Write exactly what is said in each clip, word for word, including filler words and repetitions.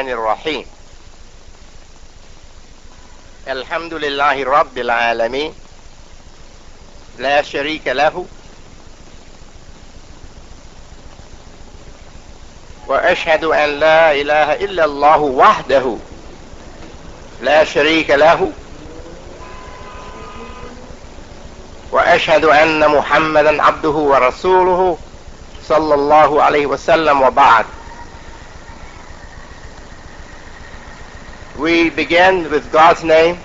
الرحمن الرحيم الحمد لله رب العالمين لا شريك له وأشهد أن لا إله إلا الله وحده لا شريك له وأشهد أن محمدا عبده ورسوله صلى الله عليه وسلم وبعد. We begin with God's name,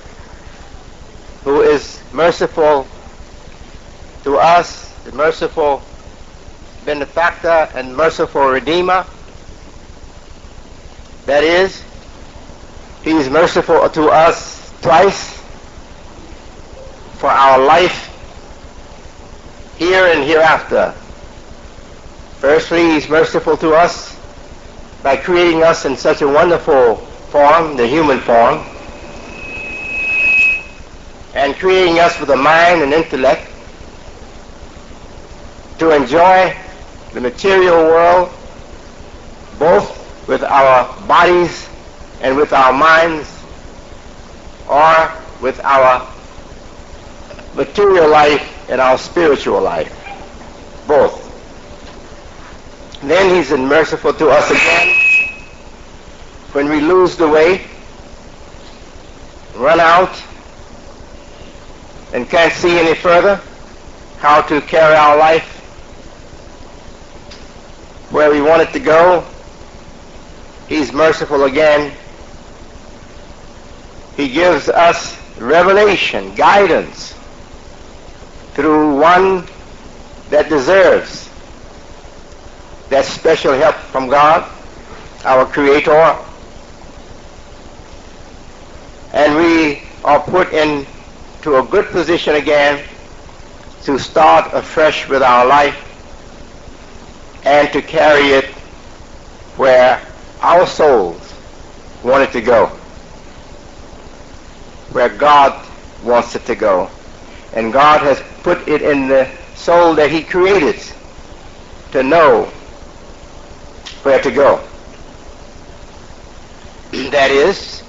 who is merciful to us, the merciful benefactor and merciful redeemer. That is, he is merciful to us twice for our life here and hereafter. Firstly, he's merciful to us by creating us in such a wonderful form, the human form, and creating us with a mind and intellect to enjoy the material world, both with our bodies and with our minds, or with our material life and our spiritual life, both. Then he's merciful to us again when we lose the way, run out, and can't see any further how to carry our life where we want it to go. He's merciful again. He gives us revelation, guidance, through one that deserves that special help from God, our Creator. And we are put into a good position again to start afresh with our life and to carry it where our souls want it to go, where God wants it to go. And God has put it in the soul that he created to know where to go. That is,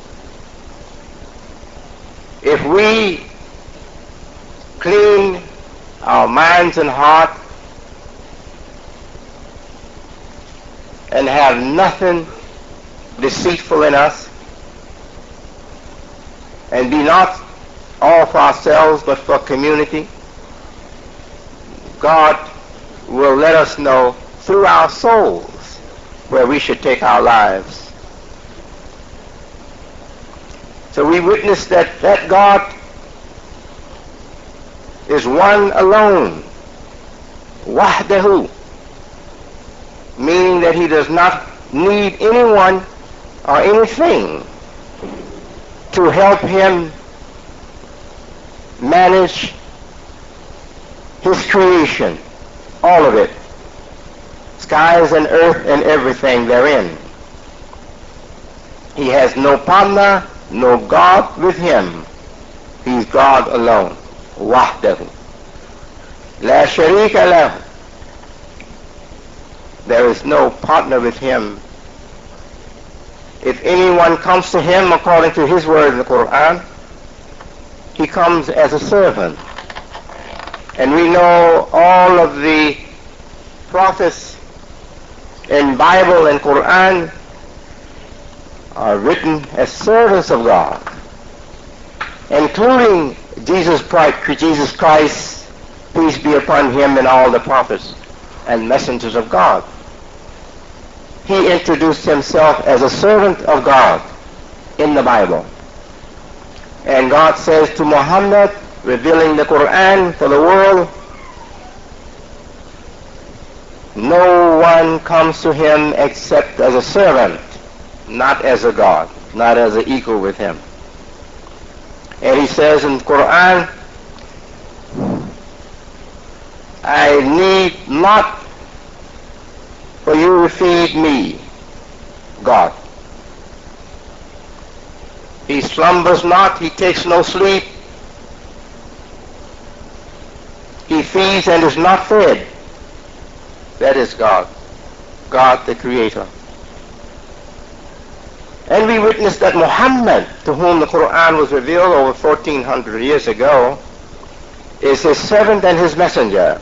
if we clean our minds and heart and have nothing deceitful in us, and be not all for ourselves but for community, God will let us know through our souls where we should take our lives. So we witness that that God is one alone, wahdahu, meaning that he does not need anyone or anything to help him manage his creation, all of it, skies and earth and everything therein. He has no partner, no God with him. He's God alone, wahdahu. La sharika lahu. There is no partner with him. If anyone comes to him according to his word in the Quran, he comes as a servant. And we know all of the prophets in Bible and Quran are written as servants of God, including Jesus Christ, Jesus Christ, peace be upon him, and all the prophets and messengers of God. He introduced himself as a servant of God in the Bible. And God says to Muhammad, revealing the Quran for the world, no one comes to him except as a servant, not as a God, not as an equal with him. And he says in the Quran, I need not for you to feed me, God. He slumbers not, he takes no sleep. He feeds and is not fed. That is God, God the Creator. And we witness that Muhammad, to whom the Quran was revealed over fourteen hundred years ago, is his servant and his messenger.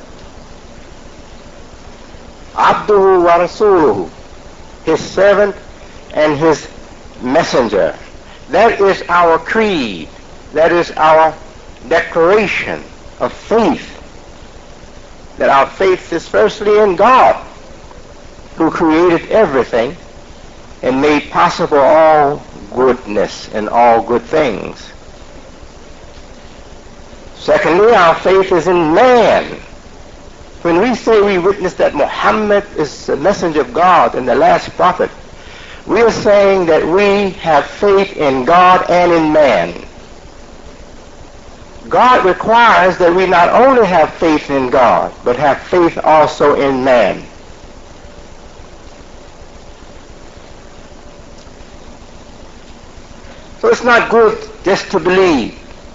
Abduhu wa Rasuluhu, his servant and his messenger. That is our creed. That is our declaration of faith. That our faith is firstly in God, who created everything and made possible all goodness and all good things. Secondly, our faith is in man. When we say we witness that Muhammad is the messenger of God and the last prophet, we are saying that we have faith in God and in man. God requires that we not only have faith in God, but have faith also in man. So it's not good just to believe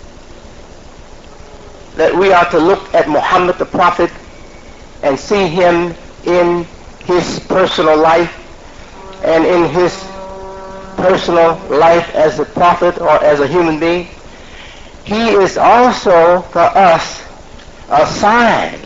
that we are to look at Muhammad the prophet and see him in his personal life and in his personal life as a prophet or as a human being. He is also for us a sign,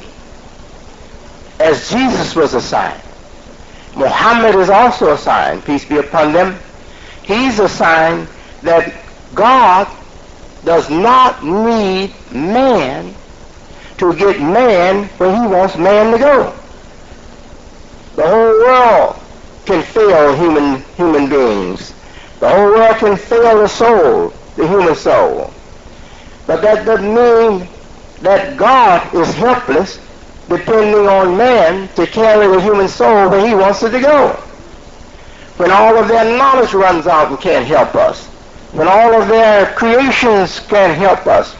as Jesus was a sign. Muhammad is also a sign, peace be upon them. He's a sign that God does not need man to get man where he wants man to go. The whole world can fail human human beings. The whole world can fail the soul, the human soul. But that doesn't mean that God is helpless depending on man to carry the human soul where he wants it to go. When all of their knowledge runs out and can't help us, when all of their creations can't help us,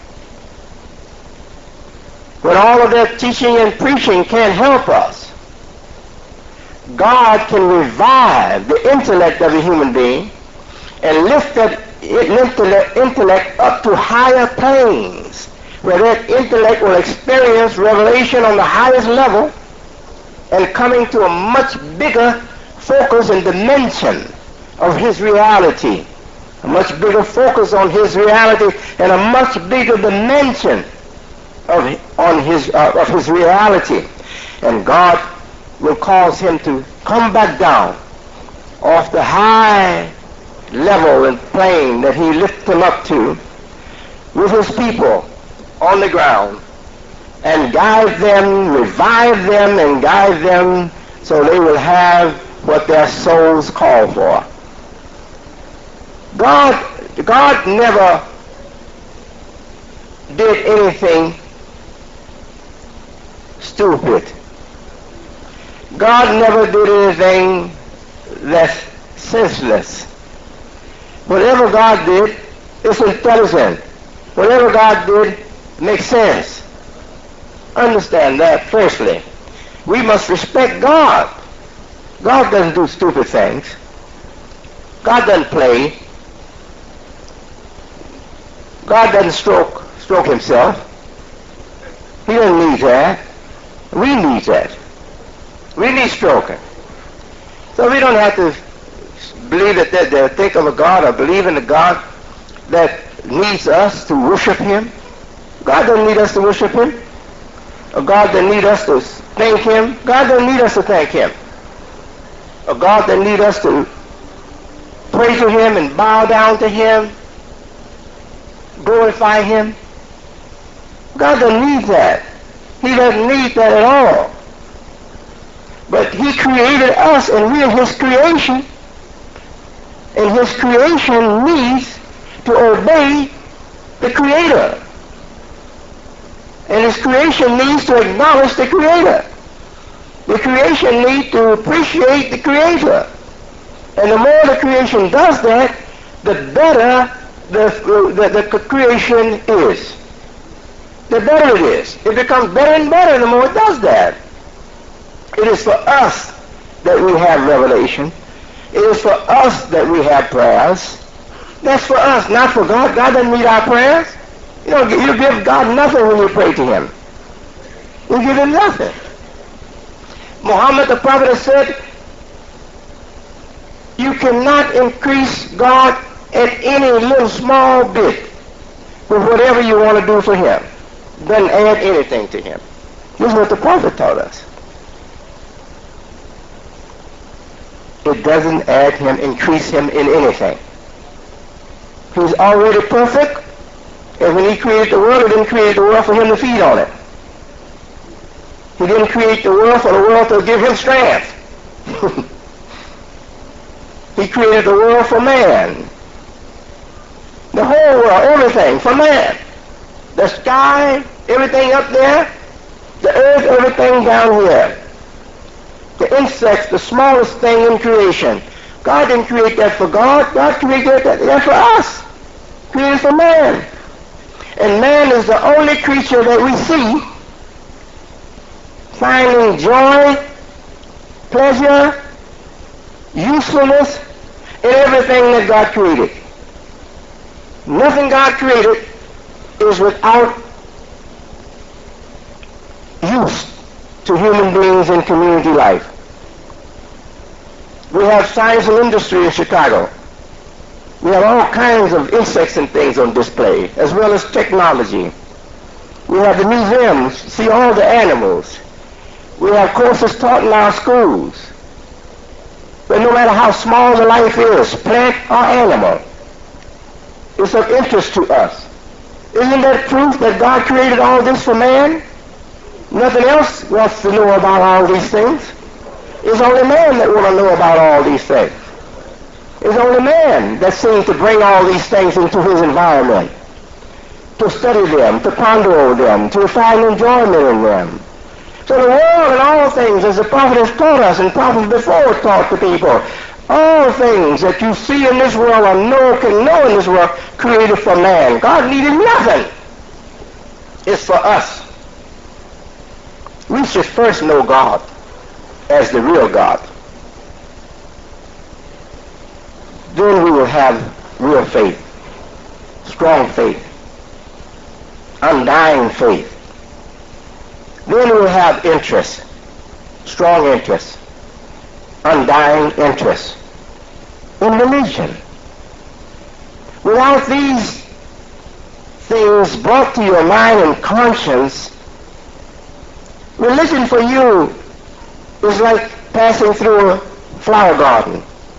when all of their teaching and preaching can't help us, God can revive the intellect of a human being and lift that intellect up to higher planes, where that intellect will experience revelation on the highest level and coming to a much bigger focus and dimension of his reality, a much bigger focus on his reality and a much bigger dimension of, on his, uh, of his reality. And God will cause him to come back down off the high level and plane that he lifted him up to with his people on the ground and guide them, revive them and guide them so they will have what their souls call for. God, God never did anything stupid. God never did anything that's senseless. Whatever God did is intelligent. Whatever God did makes sense. Understand that firstly. We must respect God. God doesn't do stupid things. God doesn't play. God doesn't stroke stroke himself. He doesn't need that. We need that. We need stroking. So we don't have to believe that they, they think of a God or believe in a God that needs us to worship him. God doesn't need us to worship him. A God that needs us to thank him. God doesn't need us to thank him. A God that needs us to pray to him and bow down to him, glorify him. God doesn't need that. He doesn't need that at all. But he created us and we are his creation. And his creation needs to obey the Creator. And his creation needs to acknowledge the Creator. The creation needs to appreciate the Creator. And the more the creation does that, the better the, the, the creation is. The better it is. It becomes better and better the more it does that. It is for us that we have revelation. It is for us that we have prayers. That's for us, not for God. God doesn't need our prayers. You don't give, you give God nothing when you pray to him. You give him nothing. Muhammad the prophet has said, you cannot increase God at any little small bit with whatever you want to do for him. Doesn't add anything to him. This is what the prophet taught us. It doesn't add him, increase him in anything. He's already perfect, and when he created the world, he didn't create the world for him to feed on it. He didn't create the world for the world to give him strength. He created the world for man. The whole world, everything for man. The sky, everything up there, the earth, everything down here. The insects, the smallest thing in creation. God didn't create that for God. God created that, that for us. Created for man. And man is the only creature that we see finding joy, pleasure, usefulness in everything that God created. Nothing God created is without use to human beings in community life. We have science and industry in Chicago. We have all kinds of insects and things on display, as well as technology. We have the museums, see all the animals. We have courses taught in our schools. But no matter how small the life is, plant or animal, it's of interest to us. Isn't that proof that God created all this for man? Nothing else wants to know about all these things. It's only man that wants to know about all these things. It's only man that seems to bring all these things into his environment, to study them, to ponder over them, to find enjoyment in them. So the world and all things, as the prophet has taught us, and prophets before taught the people, all things that you see in this world or know, can know in this world, created for man. God needed nothing. It's for us. We should first know God as the real God. Then we will have real faith, strong faith, undying faith. Then we will have interest, strong interest, undying interest in religion. Without these things brought to your mind and conscience, religion for you is like passing through a flower garden.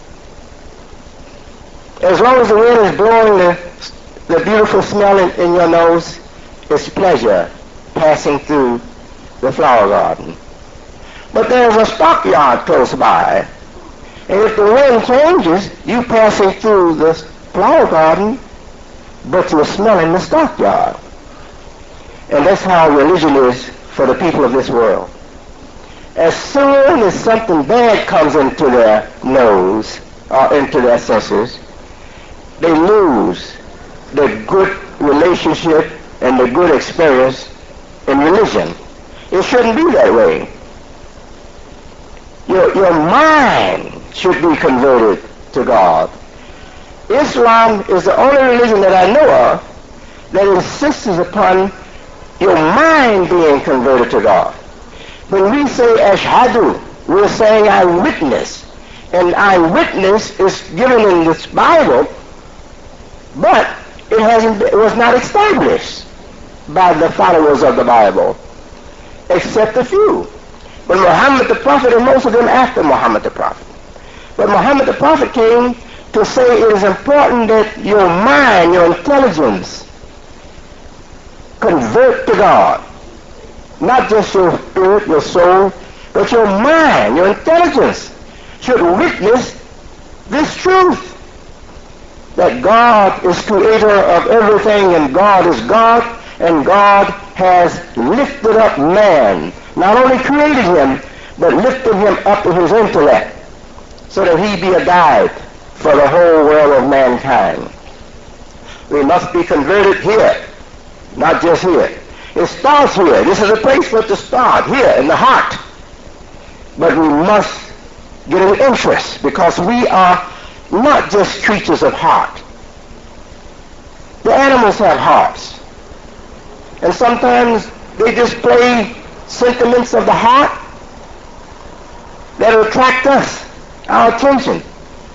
As long as the wind is blowing the, the beautiful smell in, in your nose, it's pleasure passing through the flower garden. But there's a stockyard close by, and if the wind changes, you passing through the flower garden, but you're smelling the stockyard. And that's how religion is for the people of this world. As soon as something bad comes into their nose or into their senses, they lose the good relationship and the good experience in religion. It shouldn't be that way. Your, your mind should be converted to God. Islam is the only religion that I know of that insists upon your mind being converted to God. When we say ashhadu, we're saying I witness. And I witness is given in this Bible, but it hasn't, it was not established by the followers of the Bible, except a few. But Muhammad the Prophet, and most of them after Muhammad the Prophet. But Muhammad the Prophet came to say it is important that your mind, your intelligence, convert to God. Not just your spirit, your soul, but your mind, your intelligence should witness this truth. That God is creator of everything, and God is God, and God has lifted up man. Not only created him, but lifted him up in his intellect, so that he be a guide for the whole world of mankind. We must be converted here, not just here. It starts here. This is a place for it to start, here in the heart. But we must get an interest, because we are not just creatures of heart. The animals have hearts. And sometimes they display sentiments of the heart that attract us, our attention.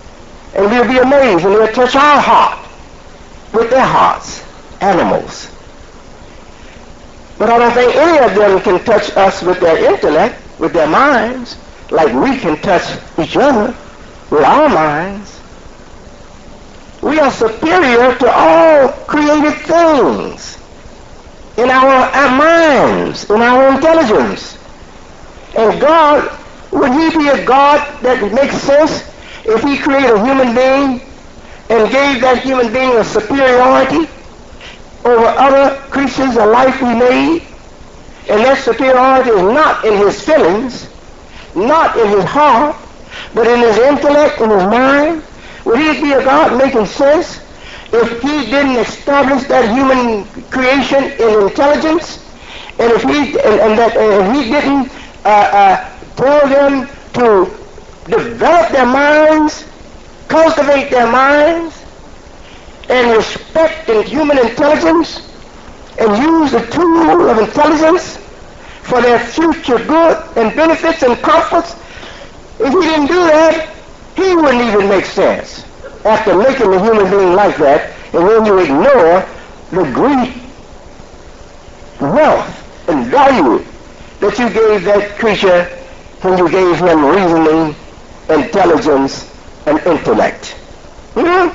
And we'll be amazed, and they'll touch our heart with their hearts, animals. But I don't think any of them can touch us with their intellect, with their minds, like we can touch each other with our minds. We are superior to all created things in our, our minds, in our intelligence. And God, would he be a God that makes sense if he created a human being and gave that human being a superiority over other creatures of life he made? And that superiority is not in his feelings, not in his heart, but in his intellect, in his mind. Would he be a God making sense if he didn't establish that human creation in intelligence, and if he and, and that and he didn't uh, uh, tell them to develop their minds, cultivate their minds, and respect in human intelligence, and use the tool of intelligence for their future good and benefits and comforts? If he didn't do that, he wouldn't even make sense after making the human being like that. And when you ignore the great wealth and value that you gave that creature when you gave him reasoning, intelligence, and intellect. Hmm?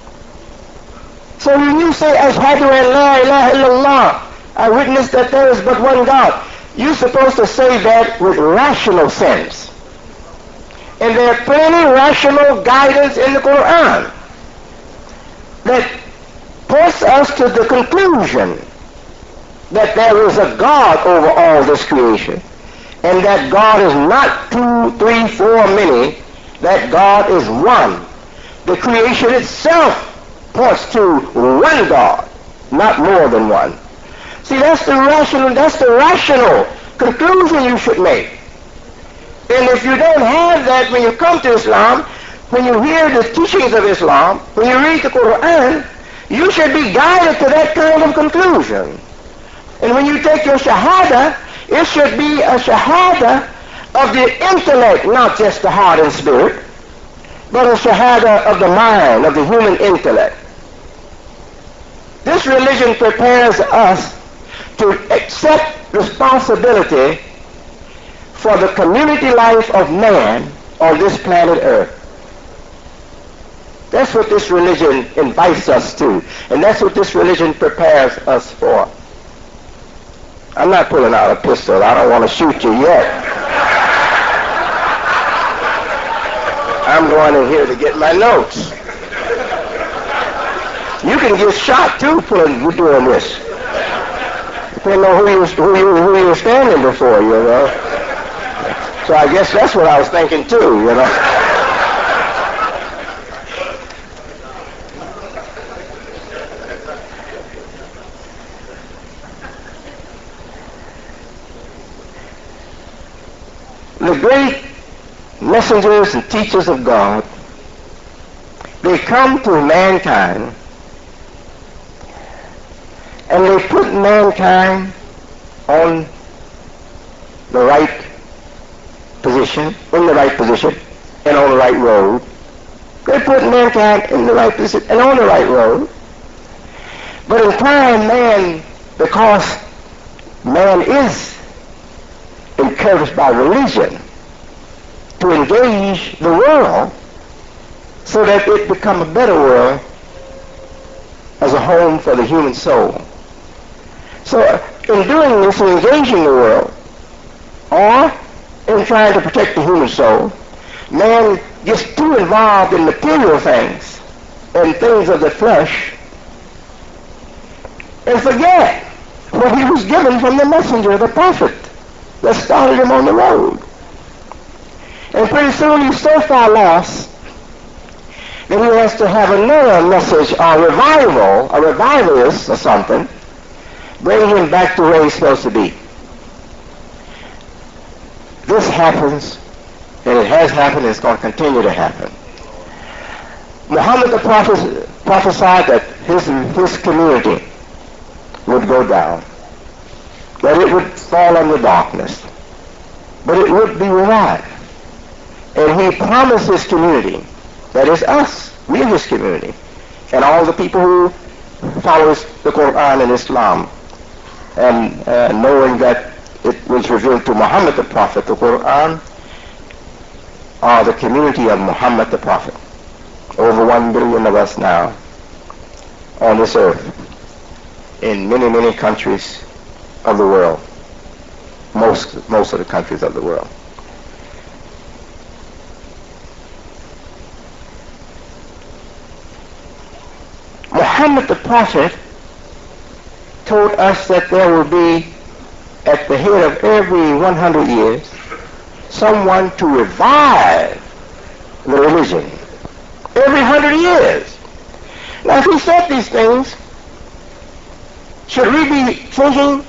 So when you say, Ashhadu an la ilaha illallah, I witness that there is but one God, you're supposed to say that with rational sense. And there are plenty of rational guidance in the Quran that points us to the conclusion that there is a God over all this creation, and that God is not two, three, four, many, that God is one. The creation itself points to one God, not more than one. See, that's the rational, that's the rational conclusion you should make. And if you don't have that when you come to Islam, when you hear the teachings of Islam, when you read the Quran, you should be guided to that kind of conclusion. And when you take your shahada, it should be a shahada of the intellect, not just the heart and spirit, but a shahada of the mind, of the human intellect. This religion prepares us to accept responsibility for the community life of man on this planet Earth. That's what this religion invites us to, and that's what this religion prepares us for. I'm not pulling out a pistol. I don't want to shoot you yet. I'm going in here to get my notes. You can get shot too pulling, doing this. Depending on who you who you who you were standing before, you know. So I guess that's what I was thinking too, you know. The great messengers and teachers of God, they come to mankind and they put mankind on the right position, in the right position, and on the right road. They put mankind in the right position and on the right road. But in time, man, because man is encouraged by religion to engage the world so that it become a better world as a home for the human soul. So in doing this, in engaging the world, or in trying to protect the human soul, man gets too involved in material things and things of the flesh and forget what he was given from the messenger, the prophet, that started him on the road. And pretty soon he's so far lost that he has to have another message, or revival, a revivalist or something, bring him back to where he's supposed to be. This happens, and it has happened, and it's going to continue to happen. Muhammad the prophet prophesied that his, his community would go down, that it would fall under darkness, but it would be revived. And he promised his community That is us. We are his community. And all the people who follow the Quran and Islam. And uh, knowing that it was revealed to Muhammad the Prophet, the Quran, are the community of Muhammad the Prophet. Over one billion of us now on this earth, in many, many countries of the world, most, most of the countries of the world. Muhammad the Prophet told us that there will be, at the head of every one hundred years, someone to revive the religion. Every hundred years. Now, if he said these things, should we be thinking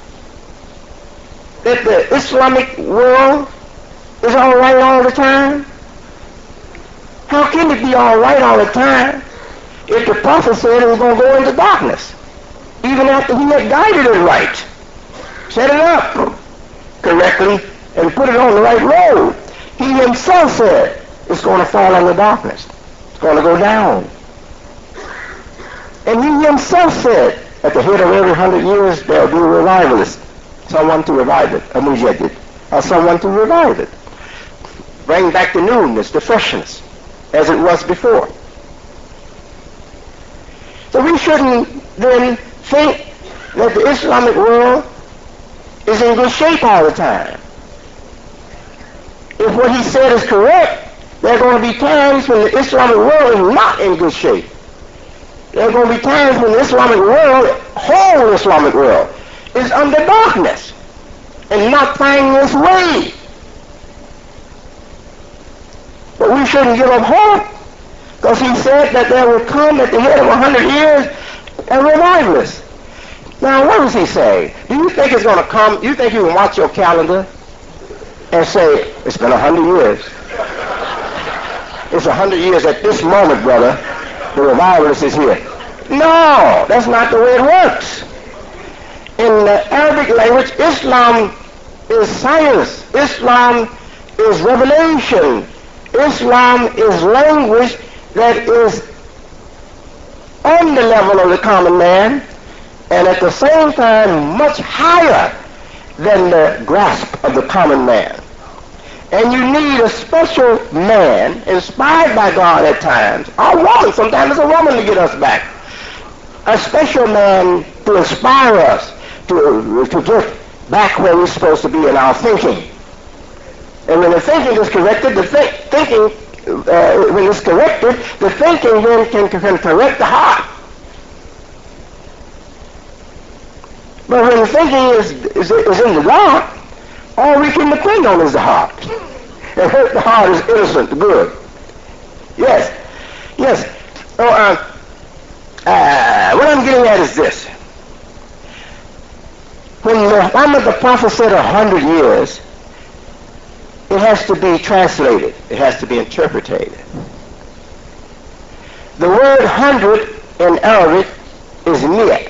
that the Islamic world is all right all the time? How can it be all right all the time if the Prophet said it was going to go into darkness, even after he had guided it right, set it up correctly, and put it on the right road? He himself said it's going to fall into darkness. It's going to go down. And he himself said at the head of every hundred years there will be a revivalist, someone to revive it, a mujaddid, or someone to revive it. Bring back the newness, the freshness, as it was before. So we shouldn't then think that the Islamic world is in good shape all the time. If what he said is correct, there are going to be times when the Islamic world is not in good shape. There are going to be times when the Islamic world, whole Islamic world, is under darkness and not finding its way. But we shouldn't give up hope, because he said that there will come at the head of a hundred years a revivalist. Now, what does he say? Do you think it's going to come? Do you think you can watch your calendar and say, it's been a hundred years? It's a hundred years at this moment, brother. The revivalist is here. No, that's not the way it works. In the Arabic language, Islam is science. Islam is revelation. Islam is language that is on the level of the common man, and at the same time much higher than the grasp of the common man. And you need a special man, inspired by God at times, or woman, sometimes it's a woman to get us back. A special man to inspire us to, to get back where we're supposed to be in our thinking. And when the thinking is corrected, the th- thinking, uh, when it's corrected, the thinking then can, can correct the heart. But when the thinking is, is, is in the dark, all we can depend on is the heart. And the heart is innocent, good. Yes, yes. Oh, uh, uh, what I'm getting at is this. When Muhammad the Prophet said a hundred years, it has to be translated. It has to be interpreted. The word hundred in Arabic is mi'ah.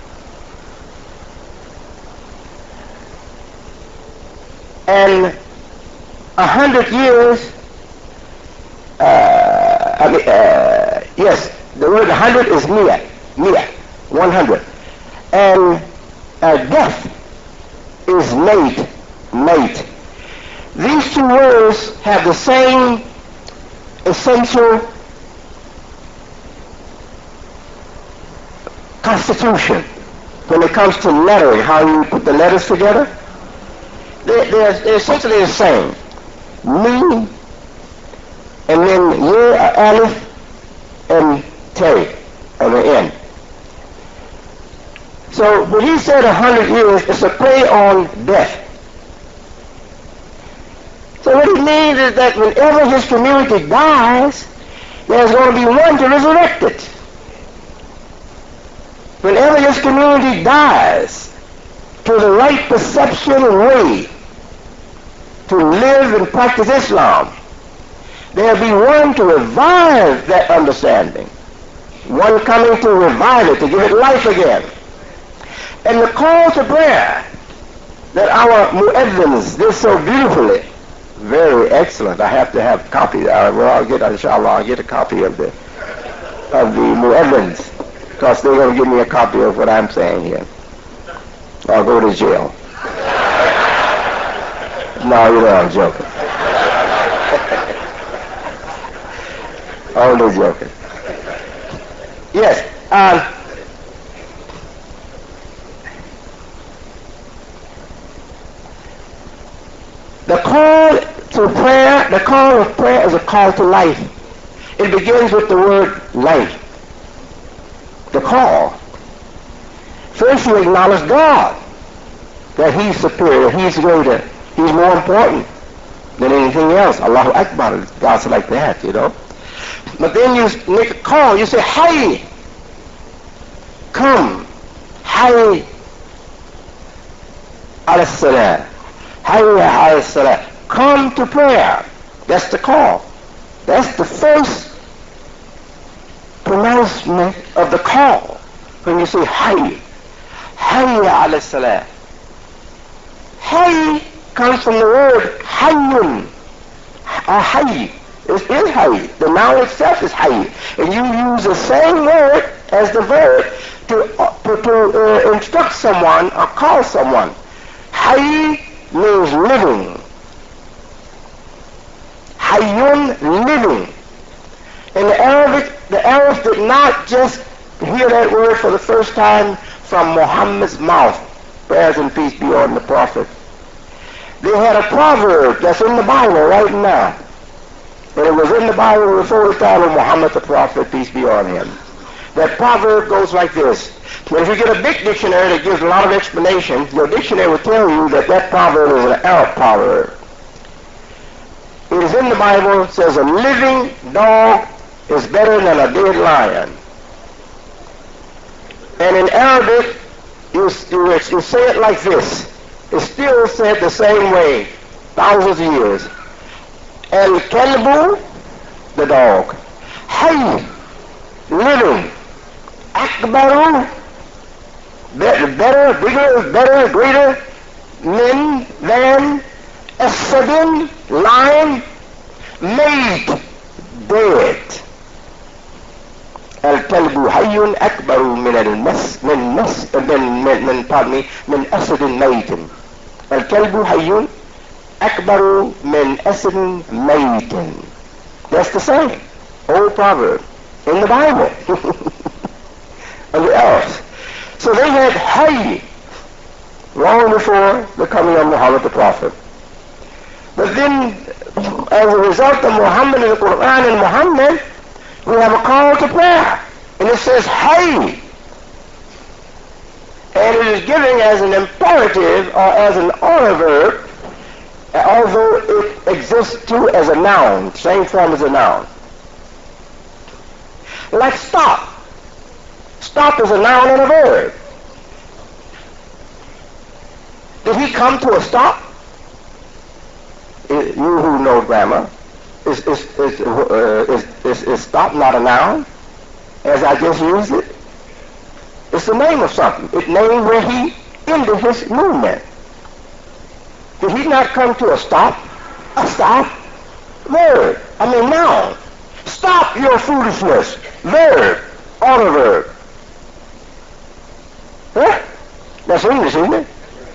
And a hundred years, uh, I mean, uh, yes, the word hundred is mi'ah, mi'ah, one hundred. And uh, death is mate, mate. These two words have the same essential constitution when it comes to lettering, how you put the letters together. They're, they're, they're essentially the same. Me, and then ye, aleph, and te on the end. So when he said a hundred years, it's a play on death. So what it means is that whenever his community dies, there's going to be one to resurrect it. Whenever his community dies, to the right perception and way to live and practice Islam, there'll be one to revive that understanding, one coming to revive it, to give it life again. And the call to prayer that our muezzins did so beautifully, very excellent. I have to have a copy. Uh, well, I'll get, inshallah, I'll get a copy of the of the muezzins, because they're going to give me a copy of what I'm saying here. I'll go to jail. No, you know I'm joking. Only joking. Yes. Um, the call to prayer, the call of prayer is a call to life. It begins with the word life. The call. First you acknowledge God, that He's superior, He's greater, He's more important than anything else. Allahu Akbar, God's like that, you know. But then you make a call, you say, Hayy, come, Hayy ala salah, Hayy ala salah, come to prayer. That's the call. That's the first pronouncement of the call. When you say Hayy, Hayy ala salah. Hayy comes from the word Hayyun, or Hayy. It is Hayy. The noun itself is Hayy. And you use the same word as the verb to, uh, to, to uh, instruct someone or call someone. Hayy means living. Hayyun, living. In the Arabic, the Arabs did not just hear that word for the first time from Muhammad's mouth, prayers and peace be on the Prophet. They had a proverb that's in the Bible right now. And it was in the Bible before the time of Muhammad the Prophet, peace be on him. That proverb goes like this. But if you get a big dictionary that gives a lot of explanation, your dictionary will tell you that that proverb is an Arab proverb. It is in the Bible, it says a living dog is better than a dead lion. And in Arabic, you, you, you say it like this. It's still said the same way, thousands of years. Al-Kalbu, the dog. Hayy, living. Akbaru, better, bigger, better, greater, min, than, Asadin, lion, made, dead. Al-Kalbu hayyun akbaru min al-mas, min mas, min, min, min, pardon me, min asadin maytin. Al-Kalbu hayyun akbaru min asadin maytin. That's the same old proverb in the Bible. And the Arabs. So they had Hayy long before the coming of Muhammad the Prophet. But then, as a result of Muhammad and the Quran and Muhammad, we have a call to prayer. And it says Hayy. And it is given as an imperative or as an order verb, although it exists too as a noun, same form as a noun. Like stop. Stop is a noun and a verb. Did he come to a stop? You who know grammar, is, is, is, uh, is, is, is stop not a noun, as I just used it? It's the name of something. It named where he ended his movement. Did he not come to a stop? A stop? Verb. I mean noun. Stop your foolishness. Verb. Order verb. Huh? That's English, isn't it?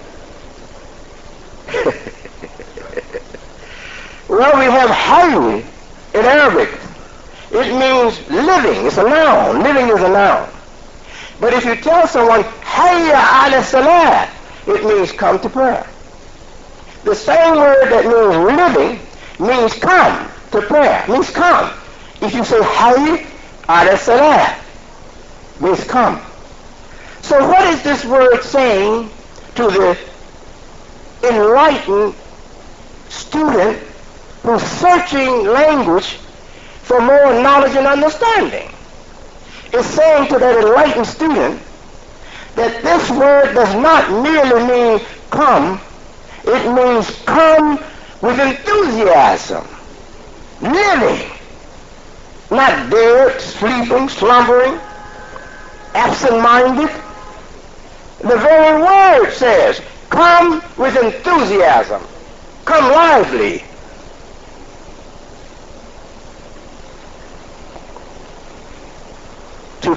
Well, we have Hayy in Arabic. It means living. It's a noun. Living is a noun. But if you tell someone, Hayya ala salah, it means come to prayer. The same word that means living means come to prayer. Means come. If you say Hayy ala salah, means come. So what is this word saying to the enlightened student who's searching language for more knowledge and understanding? It's saying to that enlightened student that this word does not merely mean come, it means come with enthusiasm, living, not dead, sleeping, slumbering, absent-minded. The very word says, come with enthusiasm, come lively,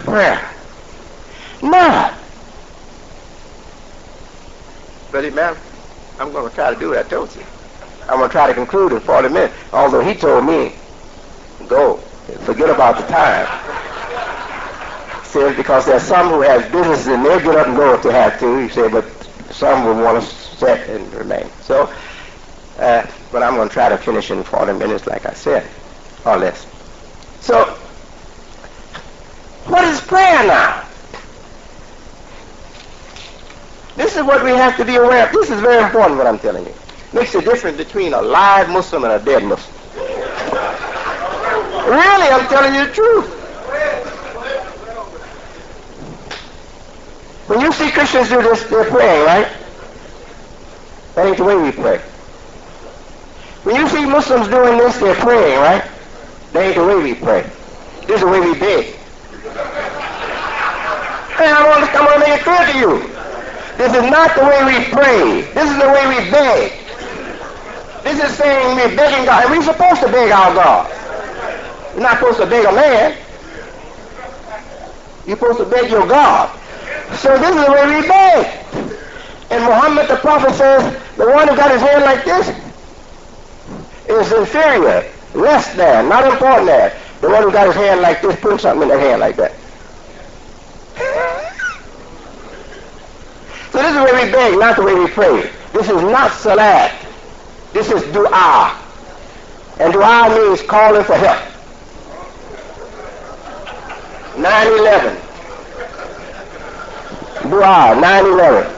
prayer? None. But man, I'm going to try to do what I told you. I'm going to try to conclude in forty minutes, although he told me, go, forget about the time. He says, because there's some who have businesses and they'll get up and go if they have to. He said, but some will want to sit and remain. So, uh, but I'm going to try to finish in forty minutes, like I said, or less. So, what is prayer now? This is what we have to be aware of. This is very important, what I'm telling you. Makes a difference between a live Muslim and a dead Muslim. Really, I'm telling you the truth. When you see Christians do this, they're praying, right? That ain't the way we pray. When you see Muslims doing this, they're praying, right? That ain't the way we pray. This is the way we beg. And I want to, I want to make it clear to you. This is not the way we pray. This is the way we beg. This is saying we're begging God. And we're supposed to beg our God. You're not supposed to beg a man. You're supposed to beg your God. So this is the way we beg. And Muhammad the Prophet says, the one who got his hand like this is inferior, less than, not important than. The one who got his hand like this, put something in their hand like that. So this is the way we beg, not the way we pray. This is not salat. This is dua. And dua means calling for help. nine eleven. Dua, nine eleven.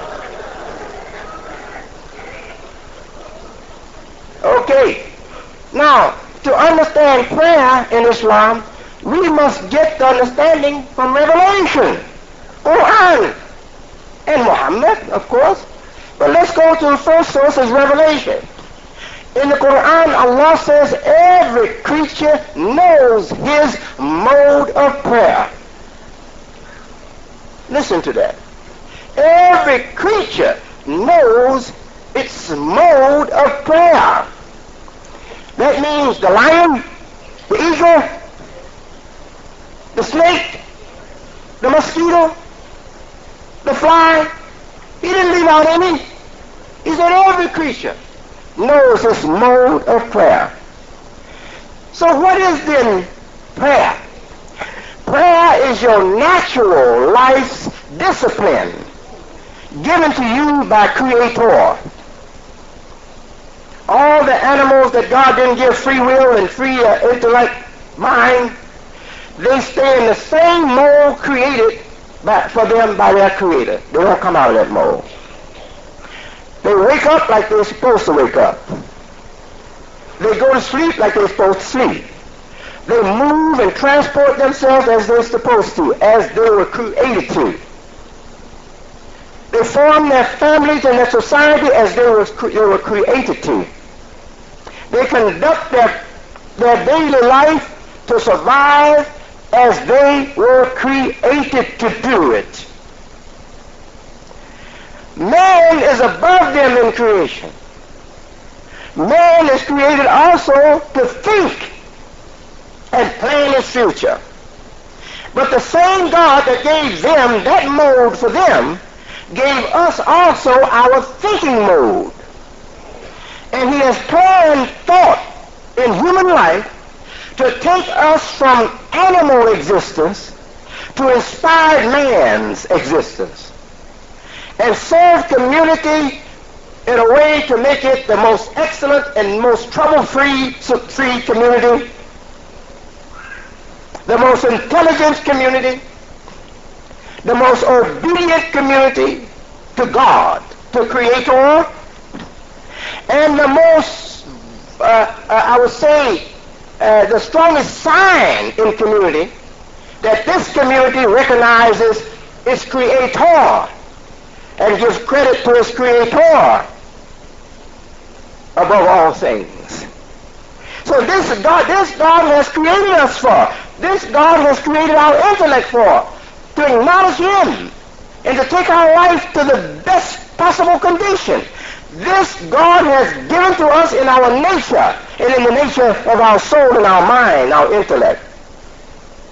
Okay. Now, to understand prayer in Islam, we must get the understanding from Revelation, Quran, and Muhammad, of course. But let's go to the first source, is Revelation. In the Quran, Allah says every creature knows his mode of prayer. Listen to that. Every creature knows its mode of prayer. That means the lion, the eagle, the snake, the mosquito, the fly. He didn't leave out any. He said every creature knows its mode of prayer. So what is then prayer? Prayer is your natural life's discipline given to you by Creator. All the animals that God didn't give free will and free uh, intellect, mind, they stay in the same mold created by, for them by their Creator. They don't come out of that mold. They wake up like they're supposed to wake up. They go to sleep like they're supposed to sleep. They move and transport themselves as they're supposed to, as they were created to. They form their families and their society as they were, they were created to. They conduct their, their daily life to survive as they were created to do it. Man is above them in creation. Man is created also to think and plan his future. But the same God that gave them that mode for them gave us also our thinking mode. And he has planned thought in human life to take us from animal existence to inspired man's existence and serve community in a way to make it the most excellent and most trouble-free free community, the most intelligent community, the most obedient community to God, to Creator, and the most, uh, uh, I would say, uh, the strongest sign in community that this community recognizes its Creator and gives credit to its Creator above all things. So this God, this God has created us for. This God has created our intellect for, to acknowledge Him and to take our life to the best possible condition. This God has given to us in our nature and in the nature of our soul and our mind, our intellect.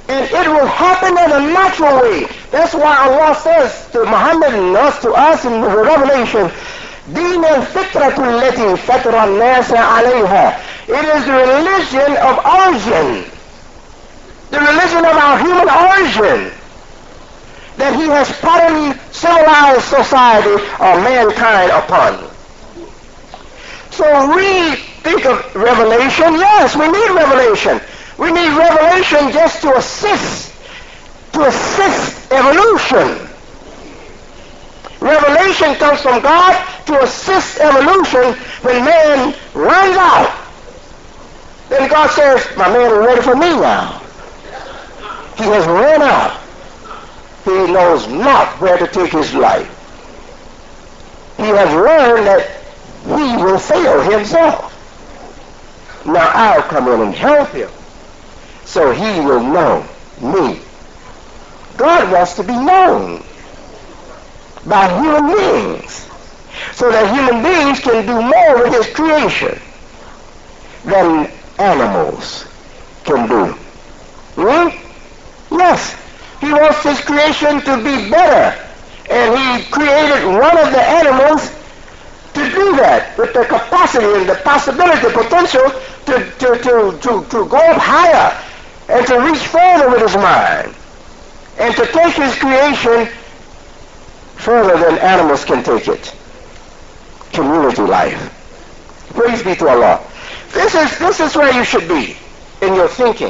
And it will happen in a natural way. That's why Allah says to Muhammad and us, to us in the Revelation, دين الفطرة التي فطر الناس عليها. It is the religion of origin, the religion of our human origin, that he has patterned civilized society or mankind upon. So we think of revelation. Yes, we need revelation. We need revelation just to assist, to assist evolution. Revelation comes from God to assist evolution when man runs out. Then God says, my man is ready for me now. He has run out. He knows not where to take his life. He has learned that he will fail himself. Now I'll come in and help him so he will know me. God wants to be known by human beings so that human beings can do more with his creation than animals can do. Hmm? Yes. He wants his creation to be better, and he created one of the animals to do that with the capacity and the possibility, potential to, to, to, to, to go up higher and to reach further with his mind and to take his creation further than animals can take it. Community life. Praise be to Allah. This is, this is where you should be in your thinking.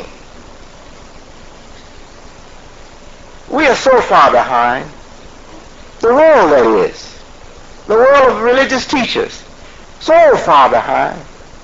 We are so far behind. The world, that is. The world of religious teachers. So far behind.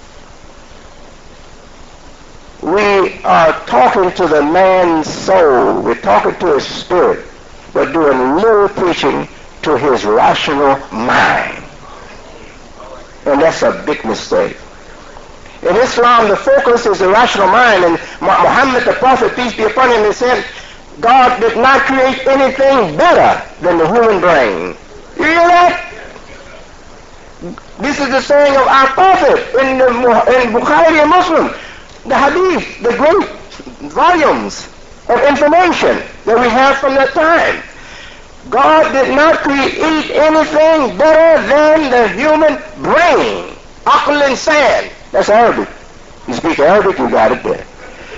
We are talking to the man's soul. We're talking to his spirit. We're doing little preaching to his rational mind. And that's a big mistake. In Islam, the focus is the rational mind. And Muhammad, the Prophet, peace be upon him, he said, God did not create anything better than the human brain. You hear that? This is the saying of our Prophet in, the, in Bukhari and Muslim. The Hadith, the great volumes of information that we have from that time. God did not create anything better than the human brain. Aql and sand. That's Arabic. You speak Arabic, you got it there.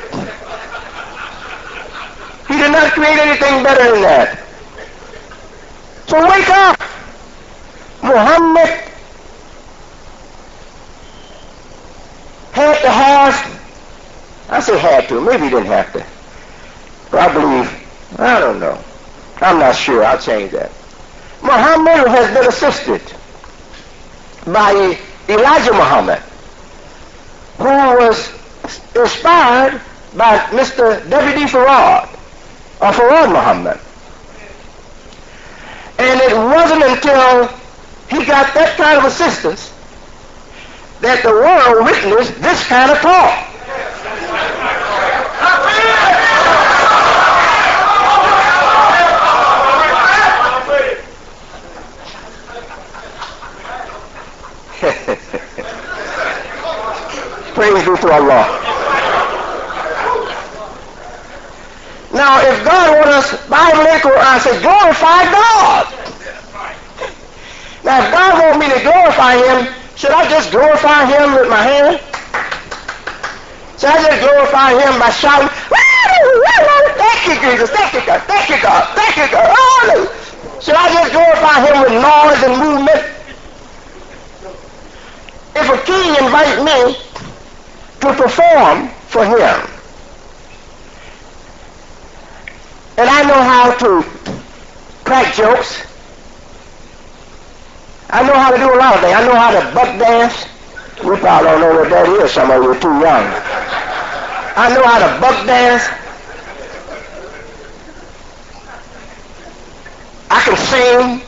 He did not create anything better than that. So wake up. Muhammad had to have, I say had to, maybe he didn't have to. But I believe, I don't know. I'm not sure, I'll change that. Muhammad has been assisted by Elijah Muhammad, who was inspired by Mister W D Farad, or Farad Muhammad. And it wasn't until he got that kind of assistance that the world witnessed this kind of talk. Praise be to Allah. Now, if God wants us, Bible and Quran says, glorify God. Now, if God wants me to glorify Him, should I just glorify Him with my hand? Should I just glorify Him by shouting, thank you, Jesus, thank you, God, thank you, God, thank you, God. Oh, should I just glorify Him with noise and movement? If a king invites me to perform for him, and I know how to crack jokes, I know how to do a lot of things. I know how to buck dance. You probably don't know what that is, some of you are too young. I know how to buck dance. I can sing.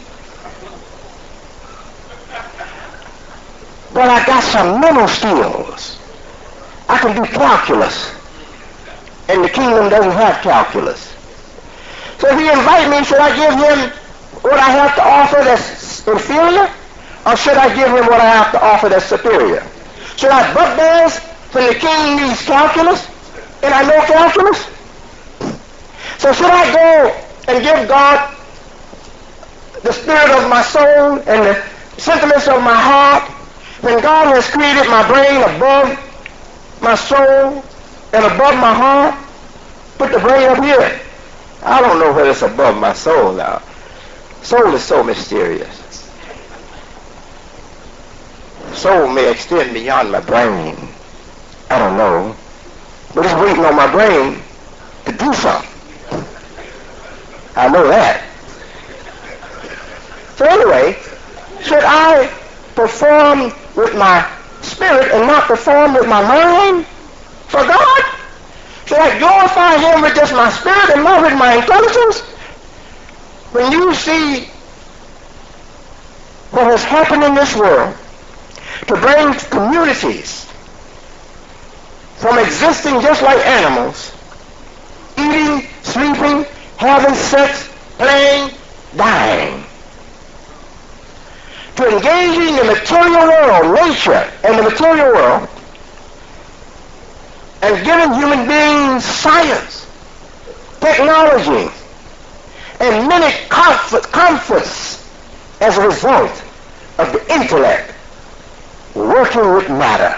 But I got some mental skills. I can do calculus. And the kingdom doesn't have calculus. So if he invites me, should I give him what I have to offer that's inferior? Or should I give him what I have to offer that's superior? Should I buck dance when the king needs calculus and I know calculus? So should I go and give God the spirit of my soul and the sentiments of my heart when God has created my brain above my soul and above my heart? Put the brain up here. I don't know whether it's above my soul now. Soul is so mysterious. Soul may extend beyond my brain. I don't know. But it's waiting on my brain to do something. I know that. So anyway, should I perform with my spirit and not perform with my mind for God? Should I glorify him with just my spirit and not with my intelligence? When you see what has happened in this world to bring communities from existing just like animals, eating, sleeping, having sex, playing, dying, to engaging in the material world, nature, and the material world, and giving human beings science, technology, and many comfort, comforts as a result of the intellect working with matter.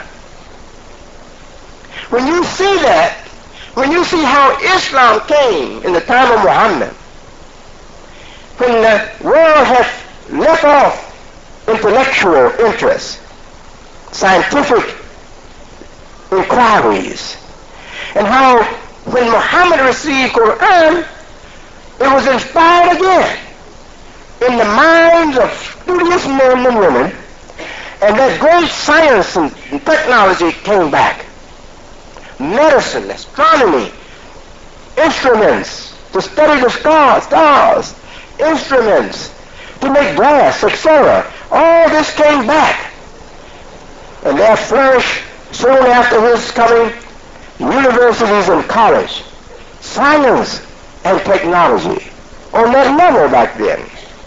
When you see that, when you see how Islam came in the time of Muhammad, when the world had left off intellectual interests, scientific inquiries, and how when Muhammad received Quran, it was inspired again in the minds of studious men and women, and that great science and technology came back. Medicine, astronomy, instruments to study the stars, stars, instruments to make glass, et cetera. All this came back. And there flourished soon after his coming universities and college, science and technology on that level back then.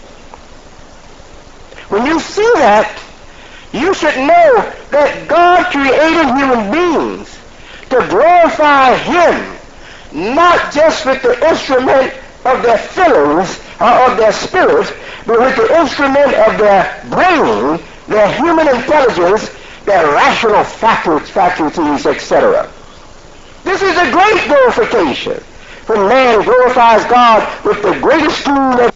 When you see that, you should know that God created human beings to glorify him, not just with the instrument of their feelings or of their spirits, but with the instrument of their brain, their human intelligence, their rational faculties, et cetera. This is a great glorification when man glorifies God with the greatest tool that